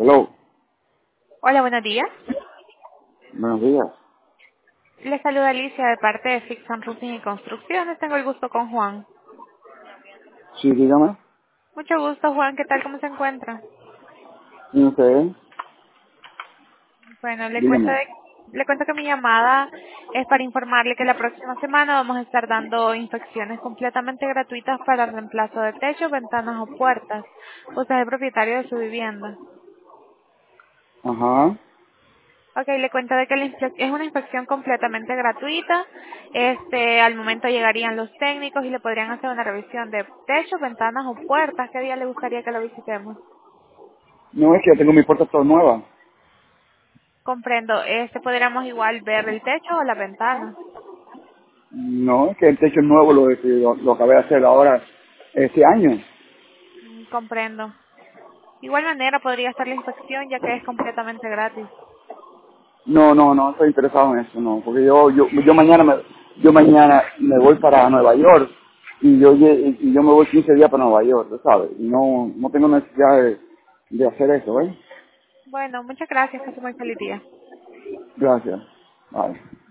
Hello. Hola, buenos días. Buenos días. Les saluda Alicia de parte de Fix and Roofing y Construcciones. Tengo el gusto con Juan. Sí, dígame. Mucho gusto, Juan. ¿Qué tal? ¿Cómo se encuentra? ¿Y usted? Bueno, Dígame. le cuento que mi llamada es para informarle que la próxima semana vamos a estar dando inspecciones completamente gratuitas para el reemplazo de techos, ventanas o puertas. Usted es el propietario de su vivienda. Ajá. Ok, le cuento de que es una inspección completamente gratuita. Al momento llegarían los técnicos y le podrían hacer una revisión de techos, ventanas o puertas. ¿Qué día le gustaría que lo visitemos? No, es que yo tengo mi puerta toda nueva. Comprendo. Podríamos igual ver el techo o la ventana. No, es que el techo es nuevo, lo acabé de hacer ahora, este año. Comprendo. De igual manera podría hacer la inspección ya que es completamente gratis. No estoy interesado en eso, no, porque yo mañana me voy para Nueva York y yo me voy 15 días para Nueva York, ¿tú sabes? Y no tengo necesidad de hacer eso, ¿eh? Bueno, muchas gracias. Que muy feliz día. Gracias. Bye.